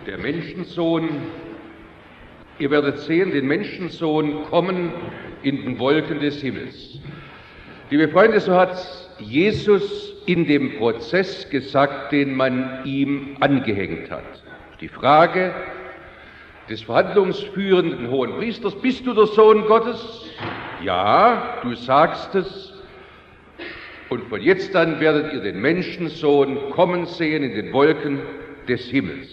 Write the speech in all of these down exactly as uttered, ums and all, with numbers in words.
Der Menschensohn, ihr werdet sehen, den Menschensohn kommen in den Wolken des Himmels. Liebe Freunde, so hat Jesus in dem Prozess gesagt, den man ihm angehängt hat. Die Frage des verhandlungsführenden Hohenpriesters: Bist du der Sohn Gottes? Ja, du sagst es. Und von jetzt an werdet ihr den Menschensohn kommen sehen in den Wolken des Himmels.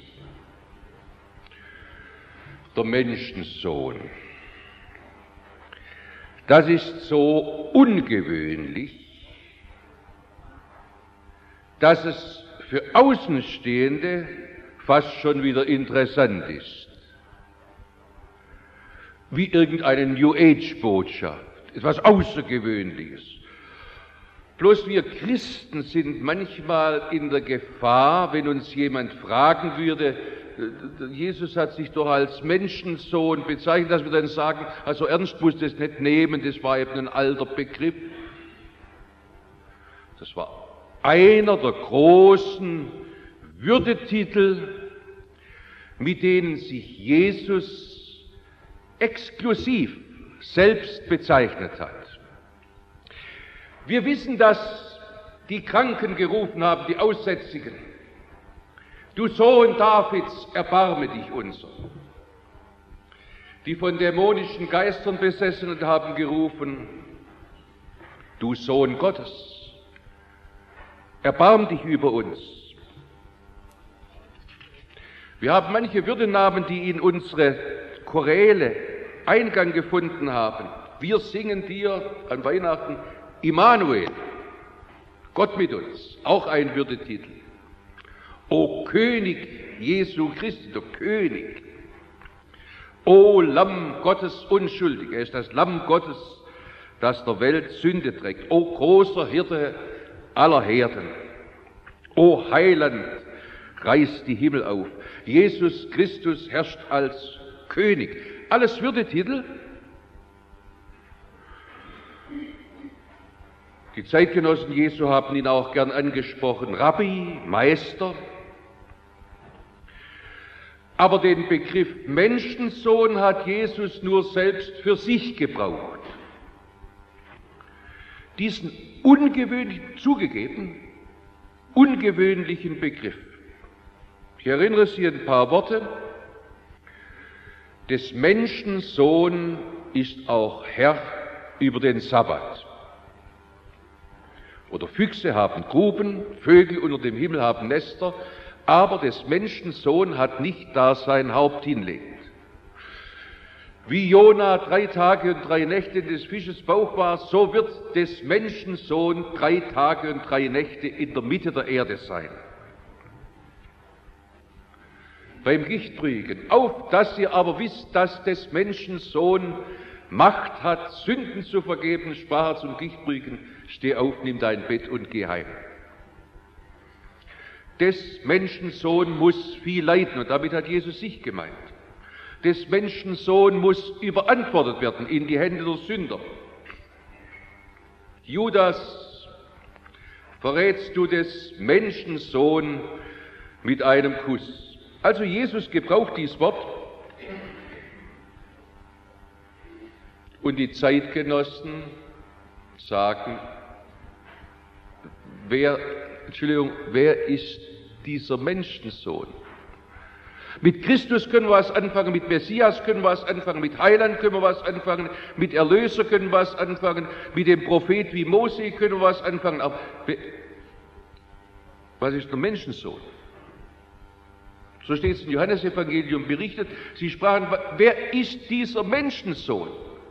Der Menschensohn. Das ist so ungewöhnlich, dass es für Außenstehende fast schon wieder interessant ist. Wie irgendeine New Age-Botschaft, etwas Außergewöhnliches. Bloß wir Christen sind manchmal in der Gefahr, wenn uns jemand fragen würde, Jesus hat sich doch als Menschensohn bezeichnet, dass wir dann sagen, also ernst musst du es nicht nehmen, das war eben ein alter Begriff. Das war einer der großen Würdetitel, mit denen sich Jesus exklusiv selbst bezeichnet hat. Wir wissen, dass die Kranken gerufen haben, die Aussätzigen: Du Sohn Davids, erbarme dich unser. Die von dämonischen Geistern Besessenen haben gerufen: Du Sohn Gottes, erbarm dich über uns. Wir haben manche Würdenamen, die in unsere Choräle Eingang gefunden haben. Wir singen dir an Weihnachten Immanuel, Gott mit uns, auch ein Würdetitel. O König Jesu Christi, der König. O Lamm Gottes unschuldig, er ist das Lamm Gottes, das der Welt Sünde trägt. O großer Hirte aller Herden. O Heiland, reißt die Himmel auf. Jesus Christus herrscht als König. Alles Würdetitel. Die Zeitgenossen Jesu haben ihn auch gern angesprochen: Rabbi, Meister. Aber den Begriff Menschensohn hat Jesus nur selbst für sich gebraucht. Diesen ungewöhnlichen, zugegeben, ungewöhnlichen Begriff. Ich erinnere Sie an ein paar Worte. Des Menschen Sohn ist auch Herr über den Sabbat. Oder Füchse haben Gruben, Vögel unter dem Himmel haben Nester, aber des Menschen Sohn hat nicht da sein Haupt hinlegt. Wie Jona drei Tage und drei Nächte in des Fisches Bauch war, so wird des Menschen Sohn drei Tage und drei Nächte in der Mitte der Erde sein. Beim Gichtprügen: Auf, dass ihr aber wisst, dass des Menschen Sohn Macht hat, Sünden zu vergeben, sprach er zum Gichtprügen: Steh auf, nimm dein Bett und geh heim. Des Menschen Sohn muss viel leiden, und damit hat Jesus sich gemeint. Des Menschen Sohn muss überantwortet werden in die Hände der Sünder. Judas, verrätst du des Menschen Sohn mit einem Kuss? Also Jesus gebraucht dieses Wort, und die Zeitgenossen sagen: Wer, Entschuldigung, wer ist dieser Menschensohn? Mit Christus können wir was anfangen, mit Messias können wir was anfangen, mit Heiland können wir was anfangen, mit Erlöser können wir was anfangen, mit dem Prophet wie Mose können wir was anfangen. Aber was ist der Menschensohn? So steht es im Johannesevangelium berichtet. Sie sprachen: Wer ist dieser Menschensohn?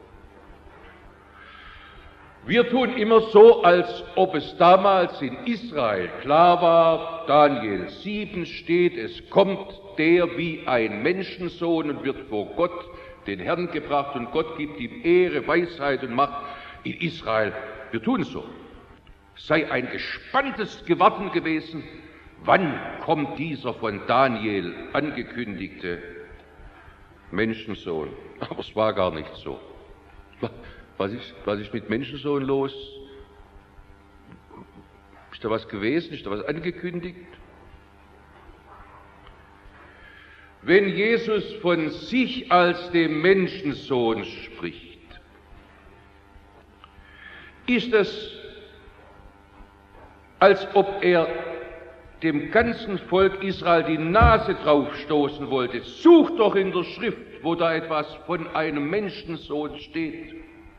Wir tun immer so, als ob es damals in Israel klar war. Daniel sieben steht: Es kommt der wie ein Menschensohn und wird vor Gott, den Herrn, gebracht, und Gott gibt ihm Ehre, Weisheit und Macht in Israel. Wir tun es so. Es sei ein gespanntes Gewarten gewesen, wann kommt dieser von Daniel angekündigte Menschensohn. Aber es war gar nicht so. Was ist, was ist mit Menschensohn los? Ist da was gewesen? Ist da was angekündigt? wenn Jesus von sich als dem Menschensohn spricht, ist es, als ob er dem ganzen Volk Israel die Nase draufstoßen wollte. Sucht doch in der Schrift, wo da etwas von einem Menschensohn steht.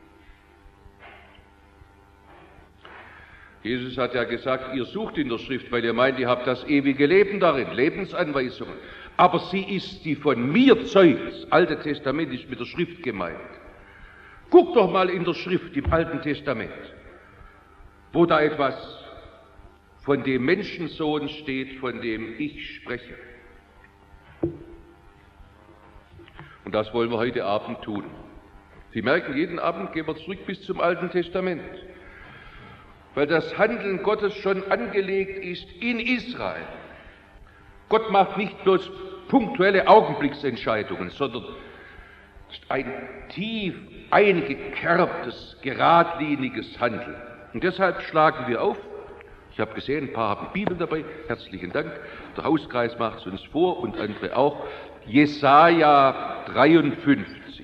Jesus hat ja gesagt, ihr sucht in der Schrift, weil ihr meint, ihr habt das ewige Leben darin, Lebensanweisungen. Aber sie ist, die von mir zeugt. Das Alte Testament ist mit der Schrift gemeint. Guckt doch mal in der Schrift im Alten Testament, wo da etwas von dem Menschensohn steht, von dem ich spreche. Und das wollen wir heute Abend tun. Sie merken, jeden Abend gehen wir zurück bis zum Alten Testament, weil das Handeln Gottes schon angelegt ist in Israel. Gott macht nicht bloß punktuelle Augenblicksentscheidungen, sondern es ist ein tief eingekerbtes, geradliniges Handeln. Und deshalb schlagen wir auf. Ich habe gesehen, ein paar haben Bibeln dabei. Herzlichen Dank. Der Hauskreis macht es uns vor und andere auch. Jesaja dreiundfünfzig.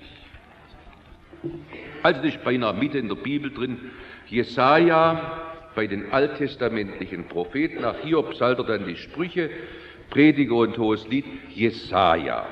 Also das ist beinahe mitten in der Bibel drin. Jesaja bei den alttestamentlichen Propheten, nach Hiob, Psalter, dann die Sprüche, Prediger und Hohes Lied, Jesaja.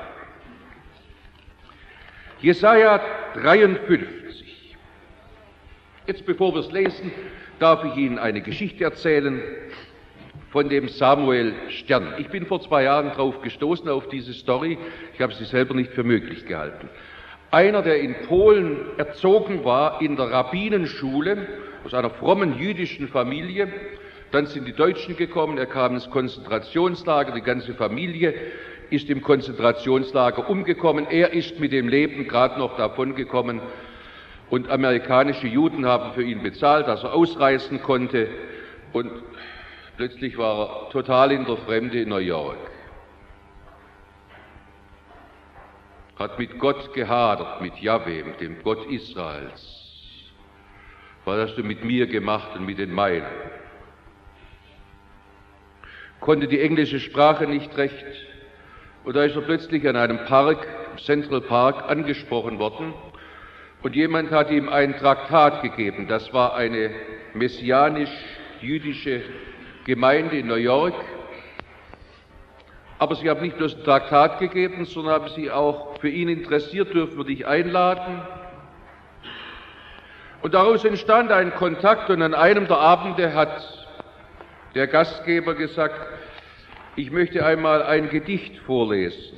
Jesaja dreiundfünfzig. Jetzt, bevor wir es lesen, darf ich Ihnen eine Geschichte erzählen von dem Samuel Stern. Ich bin vor zwei Jahren drauf gestoßen, auf diese Story. Ich habe sie selber nicht für möglich gehalten. Einer, der in Polen erzogen war, in der Rabbinenschule, aus einer frommen jüdischen Familie. Dann sind die Deutschen gekommen, er kam ins Konzentrationslager, die ganze Familie ist im Konzentrationslager umgekommen. Er ist mit dem Leben gerade noch davongekommen und amerikanische Juden haben für ihn bezahlt, dass er ausreisen konnte und plötzlich war er total in der Fremde in New York. Hat mit Gott gehadert, mit Jahwe, mit dem Gott Israels. Was hast du mit mir gemacht und mit den meinen? Konnte die englische Sprache nicht recht. Und da ist er plötzlich an einem Park, Central Park, angesprochen worden. Und jemand hat ihm ein Traktat gegeben. Das war eine messianisch-jüdische Gemeinde in New York. Aber sie haben nicht bloß ein Traktat gegeben, sondern haben sie auch für ihn interessiert, dürfen wir dich einladen. Und daraus entstand ein Kontakt und an einem der Abende hat der Gastgeber gesagt, ich möchte einmal ein Gedicht vorlesen.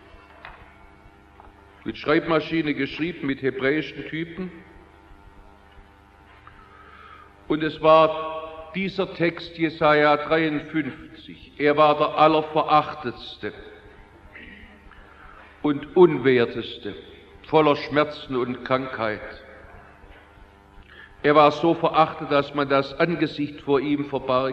Mit Schreibmaschine geschrieben, mit hebräischen Typen. Und es war dieser Text, Jesaja dreiundfünfzig. Er war der allerverachtetste und unwerteste, voller Schmerzen und Krankheit. Er war so verachtet, dass man das Angesicht vor ihm verbarg.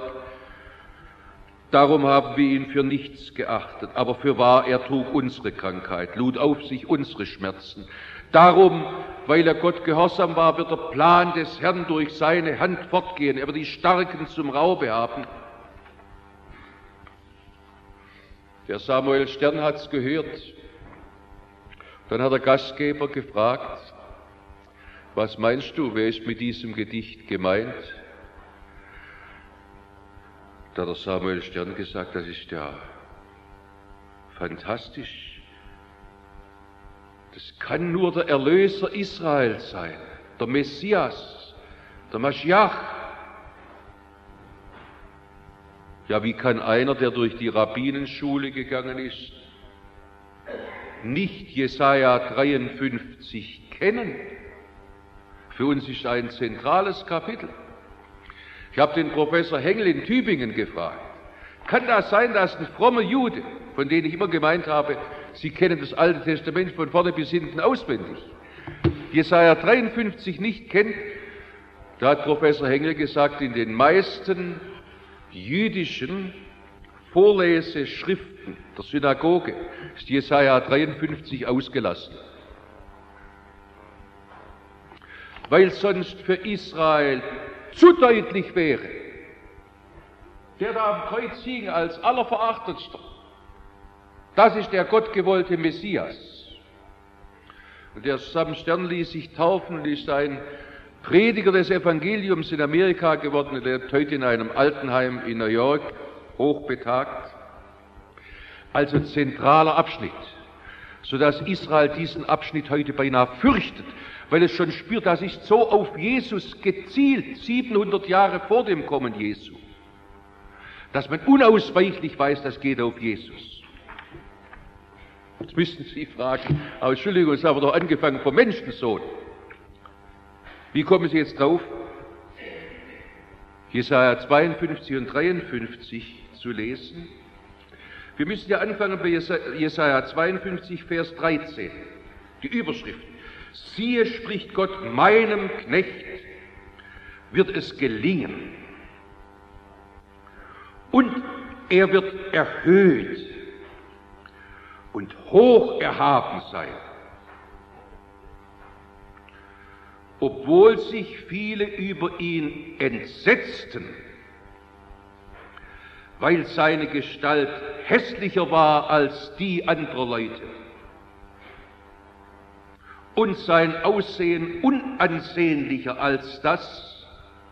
Darum haben wir ihn für nichts geachtet. Aber für wahr, er trug unsere Krankheit, lud auf sich unsere Schmerzen. Darum, weil er Gott gehorsam war, wird der Plan des Herrn durch seine Hand fortgehen. Er wird die Starken zum Raube haben. Der Samuel Stern hat es gehört. Dann hat der Gastgeber gefragt, was meinst du, wer ist mit diesem Gedicht gemeint? Da hat der Samuel Stern gesagt, das ist ja fantastisch. Das kann nur der Erlöser Israel sein, der Messias, der Maschiach. Ja, wie kann einer, der durch die Rabbinenschule gegangen ist, nicht Jesaja dreiundfünfzig kennen? Für uns ist ein zentrales Kapitel. Ich habe den Professor Hengel in Tübingen gefragt, kann das sein, dass ein frommer Jude, von dem ich immer gemeint habe, Sie kennen das Alte Testament von vorne bis hinten auswendig, Jesaja dreiundfünfzig nicht kennt? Da hat Professor Hengel gesagt, in den meisten jüdischen Vorleseschriften der Synagoge ist Jesaja dreiundfünfzig ausgelassen. Weil sonst für Israel zu deutlich wäre, der da am Kreuz hing als allerverachtetster, Das ist der gottgewollte Messias. Und der Sam Stern ließ sich taufen und ist ein Prediger des Evangeliums in Amerika geworden. Er lebt heute in einem Altenheim in New York, hochbetagt. Also zentraler Abschnitt, sodass Israel diesen Abschnitt heute beinahe fürchtet, weil es schon spürt, das ist so auf Jesus gezielt, siebenhundert Jahre vor dem Kommen Jesu, dass man unausweichlich weiß, das geht auf Jesus. Jetzt müssten Sie fragen, aber Entschuldigung, es haben wir doch angefangen vom Menschensohn. Wie kommen Sie jetzt drauf? Jesaja zweiundfünfzig und dreiundfünfzig zu lesen. Wir müssen ja anfangen bei Jesaja zweiundfünfzig, Vers dreizehn. Die Überschrift. Siehe, spricht Gott, meinem Knecht wird es gelingen. Und er wird erhöht und hoch erhaben sein. Obwohl sich viele über ihn entsetzten, weil seine Gestalt hässlicher war als die anderer Leute und sein Aussehen unansehnlicher als das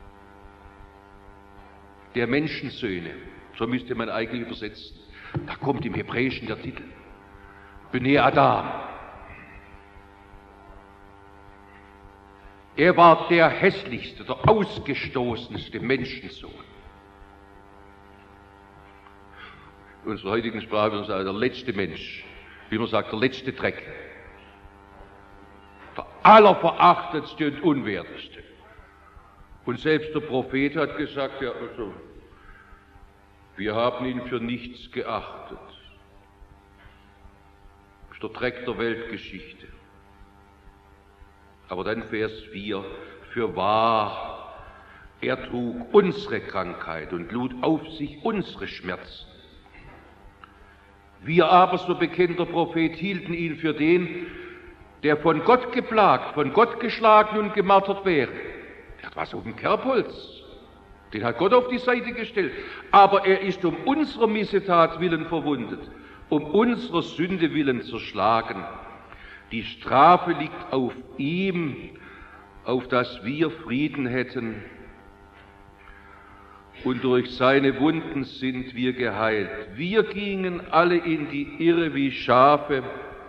der Menschensöhne. So müsste man eigentlich übersetzen. Da kommt im Hebräischen der Titel. Bnei Adam. Er war der hässlichste, der ausgestoßenste Menschensohn. In unserer heutigen Sprache würde man sagen, der letzte Mensch, wie man sagt, der letzte Dreck. Der allerverachtetste und unwerteste. Und selbst der Prophet hat gesagt, ja, also, wir haben ihn für nichts geachtet. Das ist der Dreck der Weltgeschichte. Aber dann Vers vier, für wahr, er trug unsere Krankheit und lud auf sich unsere Schmerzen. Wir aber, so bekennt der Prophet, hielten ihn für den, der von Gott geplagt, von Gott geschlagen und gemartert wäre. Der hat was auf dem Kerbholz. Den hat Gott auf die Seite gestellt. Aber er ist um unserer Missetat willen verwundet, um unserer Sünde willen zerschlagen. Die Strafe liegt auf ihm, auf dass wir Frieden hätten. Und durch seine Wunden sind wir geheilt. Wir gingen alle in die Irre wie Schafe.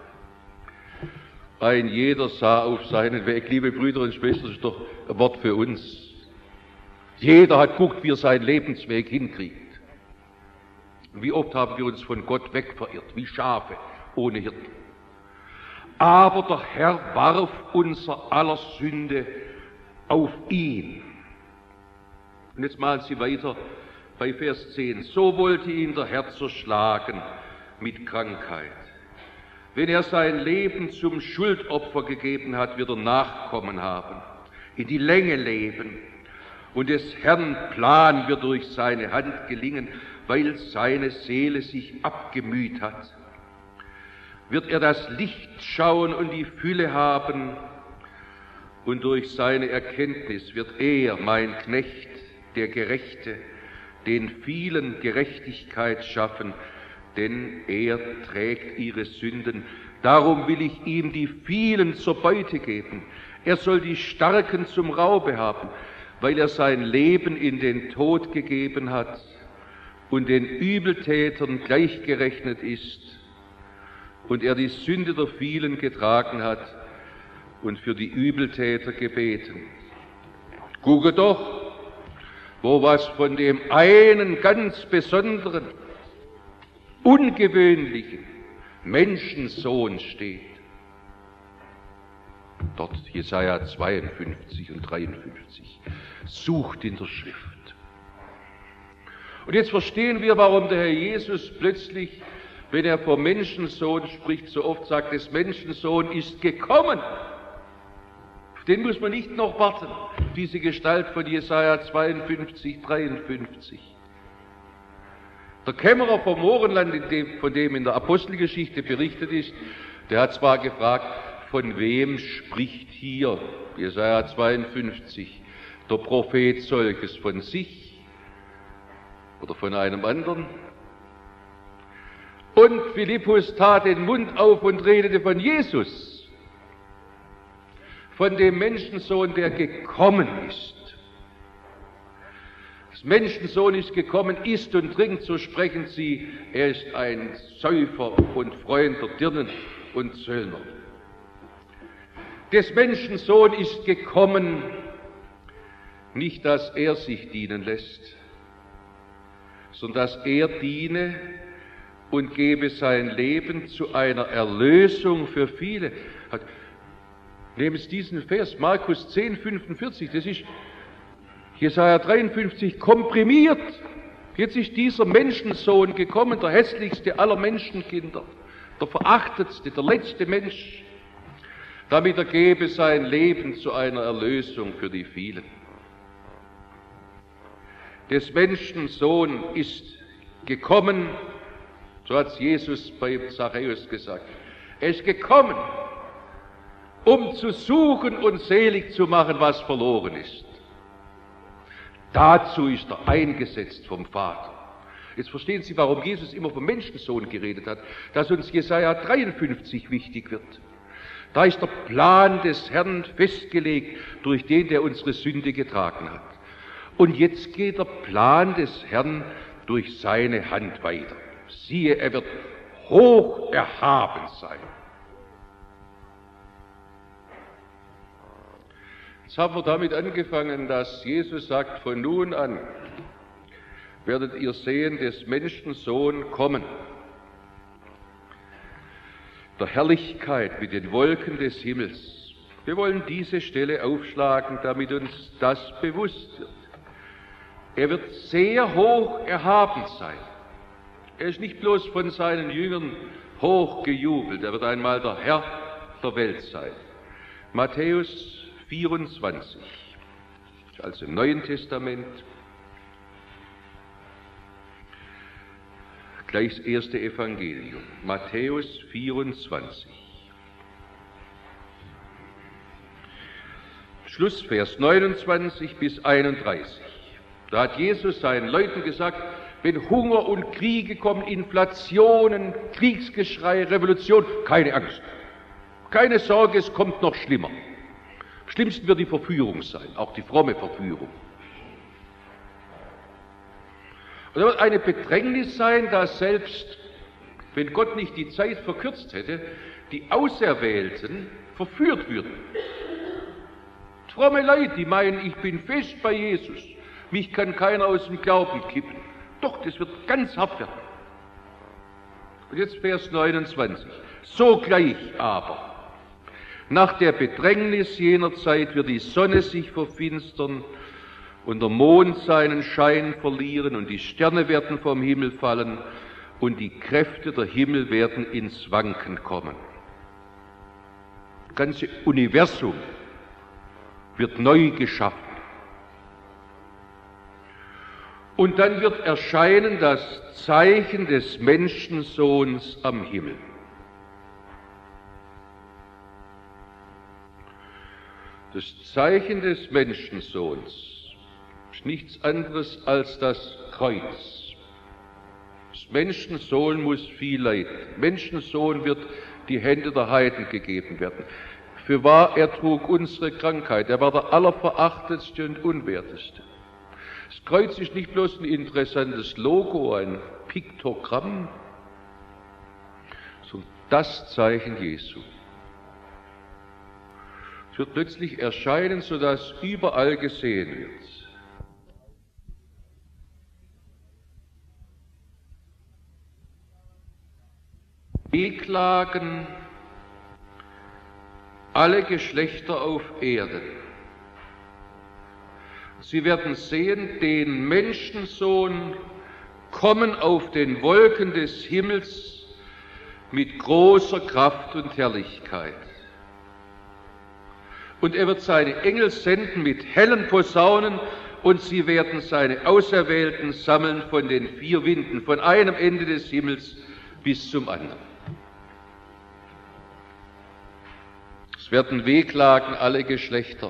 Ein jeder sah auf seinen Weg. Liebe Brüder und Schwestern, das ist doch ein Wort für uns. Jeder hat geguckt, wie er seinen Lebensweg hinkriegt. Wie oft haben wir uns von Gott wegverirrt, wie Schafe ohne Hirten. Aber der Herr warf unser aller Sünde auf ihn. Und jetzt malen Sie weiter bei Vers zehn. So wollte ihn der Herr zerschlagen mit Krankheit. Wenn er sein Leben zum Schuldopfer gegeben hat, wird er Nachkommen haben, in die Länge leben. Und des Herrn Plan wird durch seine Hand gelingen, weil seine Seele sich abgemüht hat. Wird er das Licht schauen und die Fülle haben, und durch seine Erkenntnis wird er, mein Knecht, der Gerechte, den vielen Gerechtigkeit schaffen, denn er trägt ihre Sünden. Darum will ich ihm die vielen zur Beute geben. Er soll die Starken zum Raube haben, weil er sein Leben in den Tod gegeben hat und den Übeltätern gleichgerechnet ist und er die Sünde der vielen getragen hat und für die Übeltäter gebeten. Gucke doch, wo was von dem einen ganz besonderen, ungewöhnlichen Menschensohn steht. Dort Jesaja zweiundfünfzig und dreiundfünfzig. Sucht in der Schrift. Und jetzt verstehen wir, warum der Herr Jesus plötzlich, wenn er vom Menschensohn spricht, so oft sagt, des Menschensohn ist gekommen. Auf den muss man nicht noch warten, diese Gestalt von Jesaja zweiundfünfzig, dreiundfünfzig. Der Kämmerer vom Mohrenland, in dem, von dem in der Apostelgeschichte berichtet ist, der hat zwar gefragt, von wem spricht hier, Jesaja zweiundfünfzig, der Prophet solches, von sich oder von einem anderen? Und Philippus tat den Mund auf und redete von Jesus, von dem Menschensohn, der gekommen ist. Das Menschensohn ist gekommen, isst und trinkt, so sprechen sie, er ist ein Säufer und Freund der Dirnen und Zöllner. Des Menschensohn ist gekommen, nicht, dass er sich dienen lässt, sondern dass er diene und gebe sein Leben zu einer Erlösung für viele. Nehmen Sie diesen Vers, Markus zehn, fünfundvierzig, das ist Jesaja dreiundfünfzig komprimiert. Jetzt ist dieser Menschensohn gekommen, der hässlichste aller Menschenkinder, der verachtetste, der letzte Mensch, damit er gebe sein Leben zu einer Erlösung für die vielen. Des Menschensohn ist gekommen, so hat Jesus bei Zachäus gesagt. Er ist gekommen, um zu suchen und selig zu machen, was verloren ist. Dazu ist er eingesetzt vom Vater. Jetzt verstehen Sie, warum Jesus immer vom Menschensohn geredet hat, dass uns Jesaja dreiundfünfzig wichtig wird. Da ist der Plan des Herrn festgelegt, durch den der unsere Sünde getragen hat. Und jetzt geht der Plan des Herrn durch seine Hand weiter. Siehe, er wird hoch erhaben sein. Jetzt haben wir damit angefangen, dass Jesus sagt, von nun an werdet ihr sehen, des Menschensohn kommen. Der Herrlichkeit mit den Wolken des Himmels. Wir wollen diese Stelle aufschlagen, damit uns das bewusst wird. Er wird sehr hoch erhaben sein. Er ist nicht bloß von seinen Jüngern hoch gejubelt, er wird einmal der Herr der Welt sein. Matthäus vierundzwanzig, also im Neuen Testament, gleich das erste Evangelium, Matthäus vierundzwanzig. Schlussvers neunundzwanzig bis einunddreißig. Da hat Jesus seinen Leuten gesagt, wenn Hunger und Kriege kommen, Inflationen, Kriegsgeschrei, Revolution, keine Angst, keine Sorge, es kommt noch schlimmer. Am schlimmsten wird die Verführung sein, auch die fromme Verführung. Und da wird eine Bedrängnis sein, dass selbst, wenn Gott nicht die Zeit verkürzt hätte, die Auserwählten verführt würden. Fromme Leute, die meinen, ich bin fest bei Jesus, mich kann keiner aus dem Glauben kippen. Doch, das wird ganz hart werden. Und jetzt Vers neunundzwanzig. Sogleich aber, nach der Bedrängnis jener Zeit wird die Sonne sich verfinstern und der Mond seinen Schein verlieren und die Sterne werden vom Himmel fallen und die Kräfte der Himmel werden ins Wanken kommen. Das ganze Universum wird neu geschaffen. Und dann wird erscheinen das Zeichen des Menschensohns am Himmel. Das Zeichen des Menschensohns ist nichts anderes als das Kreuz. Das Menschensohn muss viel leiden. Menschensohn wird die Hände der Heiden gegeben werden. Für wahr, er trug unsere Krankheit. Er war der allerverachtetste und unwerteste. Das Kreuz ist nicht bloß ein interessantes Logo, ein Piktogramm, sondern das Zeichen Jesu. Es wird plötzlich erscheinen, sodass überall gesehen wird. Beklagen alle Geschlechter auf Erden. Sie werden sehen, den Menschensohn kommen auf den Wolken des Himmels mit großer Kraft und Herrlichkeit. Und er wird seine Engel senden mit hellen Posaunen, und sie werden seine Auserwählten sammeln von den vier Winden, von einem Ende des Himmels bis zum anderen. Es werden wehklagen alle Geschlechter.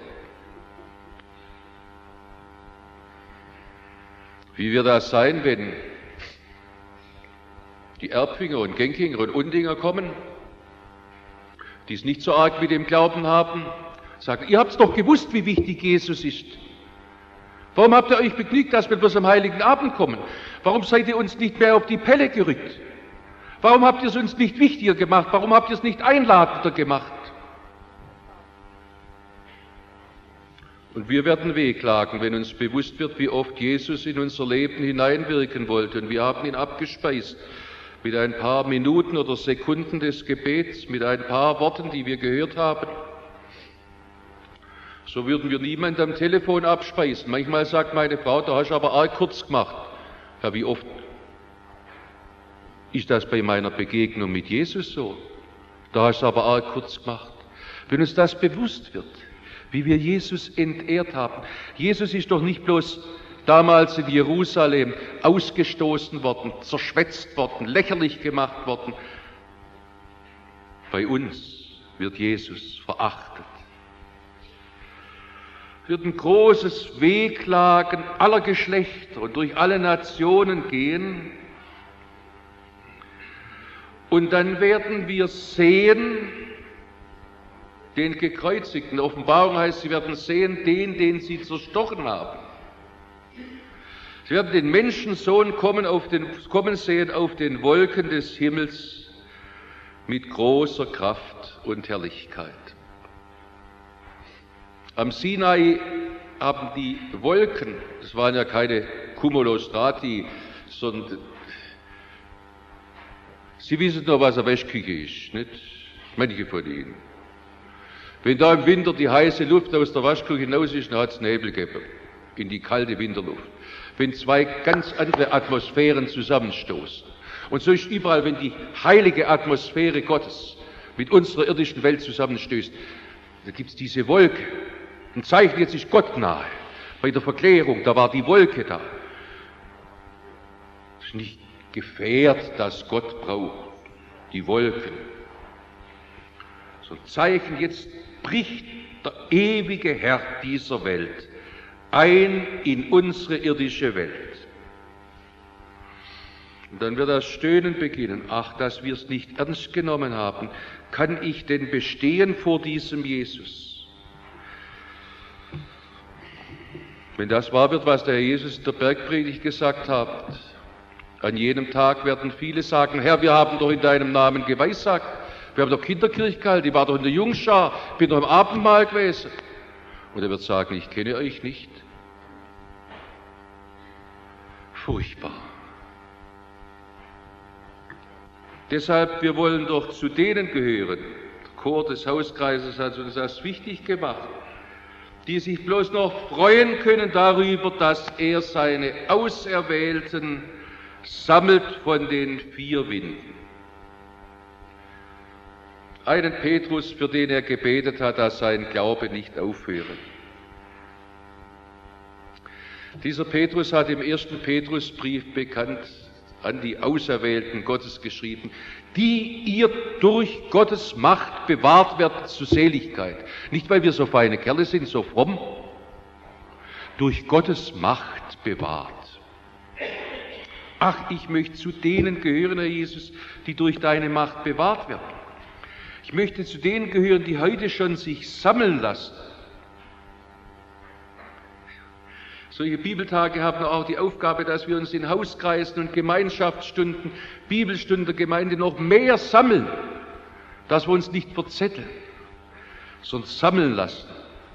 Wie wird das sein, wenn die Erbfinger und Genkinger und Undinger kommen, die es nicht so arg mit dem Glauben haben, sagen, ihr habt's doch gewusst, wie wichtig Jesus ist. Warum habt ihr euch begnügt, dass wir bloß am Heiligen Abend kommen? Warum seid ihr uns nicht mehr auf die Pelle gerückt? Warum habt ihr es uns nicht wichtiger gemacht? Warum habt ihr es nicht einladender gemacht? Und wir werden wehklagen, wenn uns bewusst wird, wie oft Jesus in unser Leben hineinwirken wollte. Und wir haben ihn abgespeist mit ein paar Minuten oder Sekunden des Gebets, mit ein paar Worten, die wir gehört haben. So würden wir niemand am Telefon abspeisen. Manchmal sagt meine Frau, da hast du aber arg kurz gemacht. Ja, wie oft ist das bei meiner Begegnung mit Jesus so? Da hast du aber arg kurz gemacht. Wenn uns das bewusst wird, wie wir Jesus entehrt haben. Jesus ist doch nicht bloß damals in Jerusalem ausgestoßen worden, zerschwätzt worden, lächerlich gemacht worden. Bei uns wird Jesus verachtet. Es wird ein großes Wehklagen aller Geschlechter und durch alle Nationen gehen. Und dann werden wir sehen, den Gekreuzigten. Offenbarung heißt, sie werden sehen, den, den sie zerstochen haben. Sie werden den Menschensohn kommen, auf den, kommen sehen auf den Wolken des Himmels mit großer Kraft und Herrlichkeit. Am Sinai haben die Wolken, das waren ja keine Cumulostrati, sondern Sie wissen doch, was eine Wäschküche ist, nicht? Manche von Ihnen. Wenn da im Winter die heiße Luft aus der Waschküche hinaus ist, dann hat es Nebel gegeben, in die kalte Winterluft. Wenn zwei ganz andere Atmosphären zusammenstoßen. Und so ist überall, wenn die heilige Atmosphäre Gottes mit unserer irdischen Welt zusammenstößt, da gibt es diese Wolke. Ein Zeichen, jetzt ist Gott nahe. Bei der Verklärung, da war die Wolke da. Es ist nicht Gefährt, das Gott braucht, die Wolken. So ein Zeichen, jetzt bricht der ewige Herr dieser Welt ein in unsere irdische Welt. Und dann wird das Stöhnen beginnen. Ach, dass wir es nicht ernst genommen haben. Kann ich denn bestehen vor diesem Jesus? Wenn das wahr wird, was der Herr Jesus in der Bergpredigt gesagt hat, an jenem Tag werden viele sagen, Herr, wir haben doch in deinem Namen geweissagt, wir haben doch Kinderkirche gehalten, ich war doch in der Jungschar, bin doch im Abendmahl gewesen. Und er wird sagen, ich kenne euch nicht. Furchtbar. Deshalb, wir wollen doch zu denen gehören, der Chor des Hauskreises hat uns das wichtig gemacht, die sich bloß noch freuen können darüber, dass er seine Auserwählten sammelt von den vier Winden. Einen Petrus, für den er gebetet hat, dass sein Glaube nicht aufhöre. Dieser Petrus hat im ersten Petrusbrief bekannt an die Auserwählten Gottes geschrieben, die ihr durch Gottes Macht bewahrt werdet zur Seligkeit. Nicht, weil wir so feine Kerle sind, so fromm, durch Gottes Macht bewahrt. Ach, ich möchte zu denen gehören, Herr Jesus, die durch deine Macht bewahrt werden. Ich möchte zu denen gehören, die heute schon sich sammeln lassen. Solche Bibeltage haben auch die Aufgabe, dass wir uns in Hauskreisen und Gemeinschaftsstunden, Bibelstunden der Gemeinde noch mehr sammeln, dass wir uns nicht verzetteln, sondern sammeln lassen.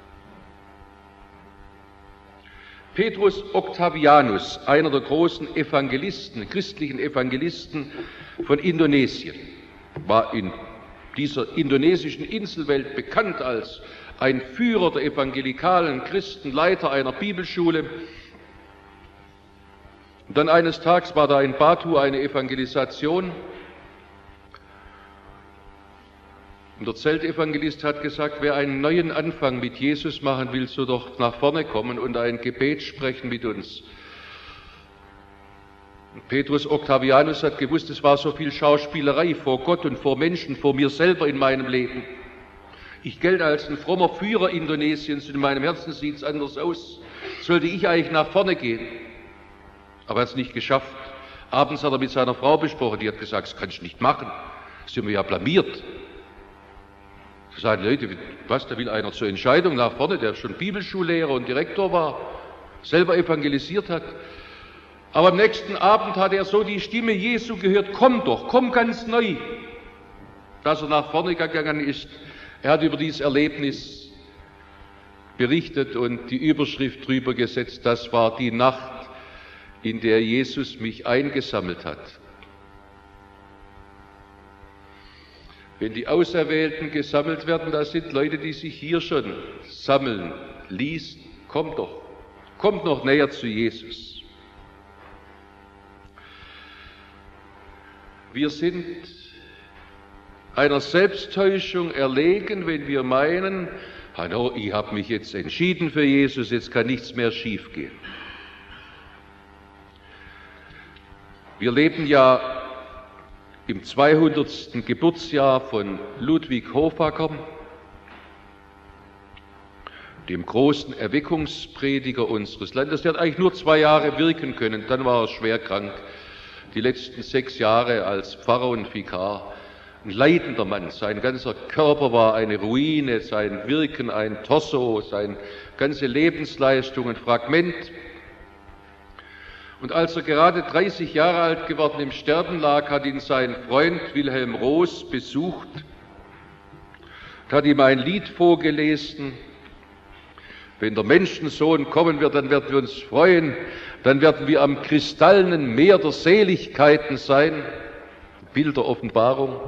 Petrus Octavianus, einer der großen Evangelisten, christlichen Evangelisten von Indonesien, war in dieser indonesischen Inselwelt bekannt als ein Führer der evangelikalen Christen, Leiter einer Bibelschule. Und dann eines Tages war da in Batu eine Evangelisation. Und der Zeltevangelist hat gesagt, wer einen neuen Anfang mit Jesus machen will, so doch nach vorne kommen und ein Gebet sprechen mit uns. Und Petrus Octavianus hat gewusst, es war so viel Schauspielerei vor Gott und vor Menschen, vor mir selber in meinem Leben. Ich gelte als ein frommer Führer Indonesiens und in meinem Herzen sieht es anders aus. Sollte ich eigentlich nach vorne gehen? Aber er hat es nicht geschafft. Abends hat er mit seiner Frau besprochen, die hat gesagt, das kannst du nicht machen, das sind wir ja blamiert. Da sagen Leute, was, da will einer zur Entscheidung nach vorne, der schon Bibelschullehrer und Direktor war, selber evangelisiert hat. Aber am nächsten Abend hat er so die Stimme Jesu gehört, komm doch, komm ganz neu. Dass er nach vorne gegangen ist, er hat über dieses Erlebnis berichtet und die Überschrift drüber gesetzt, das war die Nacht, in der Jesus mich eingesammelt hat. Wenn die Auserwählten gesammelt werden, das sind Leute, die sich hier schon sammeln, liest, kommt doch, kommt noch näher zu Jesus. Wir sind einer Selbsttäuschung erlegen, wenn wir meinen, hallo, ich habe mich jetzt entschieden für Jesus, jetzt kann nichts mehr schiefgehen. Wir leben ja im zweihundertsten Geburtsjahr von Ludwig Hofacker, dem großen Erweckungsprediger unseres Landes. Der hat eigentlich nur zwei Jahre wirken können, dann war er schwer krank. Die letzten sechs Jahre als Pfarrer und Vikar. Ein leidender Mann, sein ganzer Körper war eine Ruine, sein Wirken ein Torso, seine ganze Lebensleistung ein Fragment. Und als er gerade dreißig Jahre alt geworden im Sterben lag, hat ihn sein Freund Wilhelm Roos besucht und hat ihm ein Lied vorgelesen. Wenn der Menschensohn kommen wird, dann werden wir uns freuen, dann werden wir am kristallenen Meer der Seligkeiten sein. Bild der Offenbarung.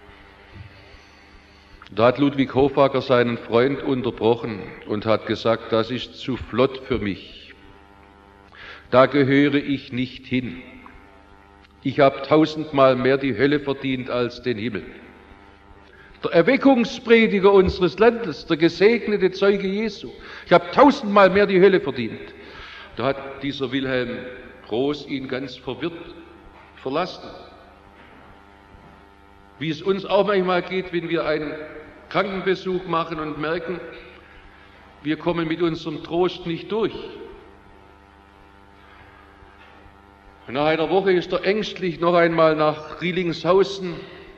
Da hat Ludwig Hofacker seinen Freund unterbrochen und hat gesagt, das ist zu flott für mich. Da gehöre ich nicht hin. Ich habe tausendmal mehr die Hölle verdient als den Himmel. Der Erweckungsprediger unseres Landes, der gesegnete Zeuge Jesu. Ich habe tausendmal mehr die Hölle verdient. Da hat dieser Wilhelm Roos ihn ganz verwirrt verlassen. Wie es uns auch manchmal geht, wenn wir einen Krankenbesuch machen und merken, wir kommen mit unserem Trost nicht durch. Und nach einer Woche ist er ängstlich noch einmal nach Rietlingshausen.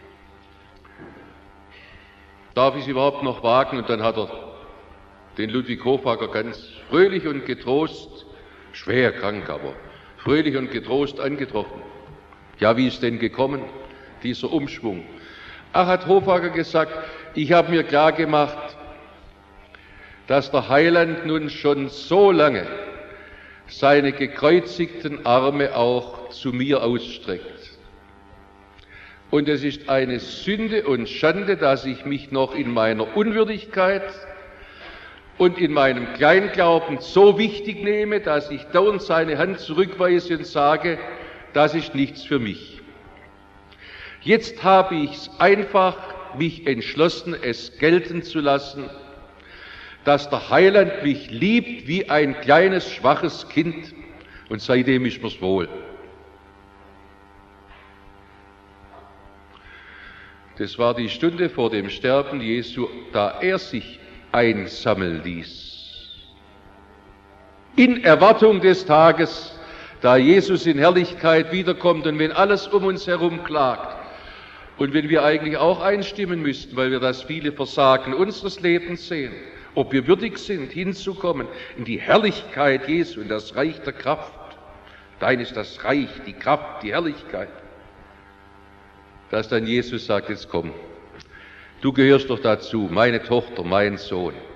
Darf ich es überhaupt noch wagen? Und dann hat er den Ludwig Hofacker ganz fröhlich und getrost, schwer krank, aber fröhlich und getrost angetroffen. Ja, wie ist denn gekommen, dieser Umschwung? Ach, hat Hofacker gesagt, ich habe mir klar gemacht, dass der Heiland nun schon so lange seine gekreuzigten Arme auch zu mir ausstreckt. Und es ist eine Sünde und Schande, dass ich mich noch in meiner Unwürdigkeit und in meinem Kleinglauben so wichtig nehme, dass ich dauernd seine Hand zurückweise und sage, das ist nichts für mich. Jetzt habe ich einfach mich entschlossen, es gelten zu lassen, dass der Heiland mich liebt wie ein kleines, schwaches Kind, und seitdem ist mir's wohl. Das war die Stunde vor dem Sterben Jesu, da er sich einsammeln ließ. In Erwartung des Tages, da Jesus in Herrlichkeit wiederkommt und wenn alles um uns herum klagt und wenn wir eigentlich auch einstimmen müssten, weil wir das viele Versagen unseres Lebens sehen, ob wir würdig sind, hinzukommen in die Herrlichkeit Jesu, in das Reich der Kraft. Dein ist das Reich, die Kraft, die Herrlichkeit. Dass dann Jesus sagt, jetzt komm, du gehörst doch dazu, meine Tochter, mein Sohn.